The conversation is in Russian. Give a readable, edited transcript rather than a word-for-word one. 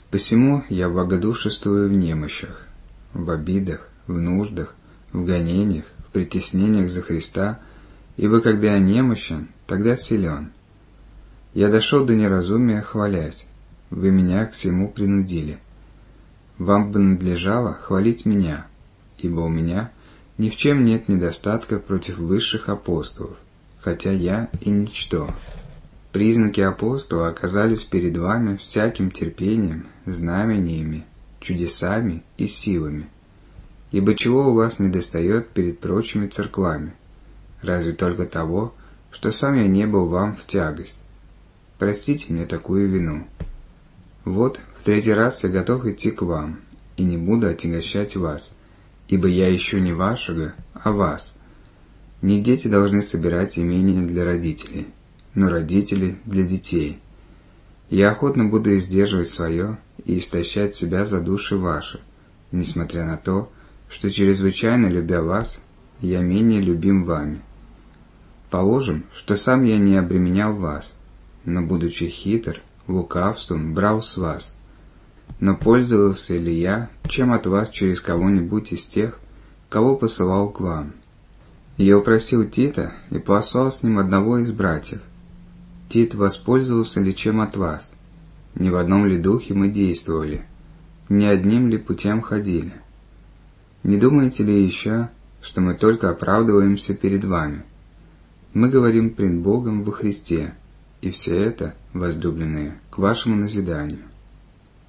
Посему я богодушествую в немощах, в обидах, в нуждах, в гонениях, в притеснениях за Христа, ибо когда я немощен, тогда силен. Я дошел до неразумия, хвалясь, вы меня к всему принудили. Вам бы надлежало хвалить меня, ибо у меня ни в чем нет недостатка против высших апостолов, хотя я и ничто. Признаки апостола оказались перед вами всяким терпением, знамениями, чудесами и силами. Ибо чего у вас недостает перед прочими церквами? Разве только того, что сам я не был вам в тягость. Простите мне такую вину. Вот, в 3-й раз я готов идти к вам, и не буду отягощать вас, ибо я ищу не вашего, а вас. Не дети должны собирать имения для родителей, но родители для детей. Я охотно буду издерживать свое и истощать себя за души ваши, несмотря на то, что чрезвычайно любя вас, я менее любим вами. Положим, что сам я не обременял вас, но, будучи хитр, лукавством брал с вас. Но пользовался ли я чем от вас через кого-нибудь из тех, кого посылал к вам? Я упросил Тита и послал с ним одного из братьев. Тит воспользовался ли чем от вас? Не в одном ли духе мы действовали? Не одним ли путем ходили? Не думаете ли еще, что мы только оправдываемся перед вами? Мы говорим пред Богом во Христе, и все это, возлюбленные, к вашему назиданию.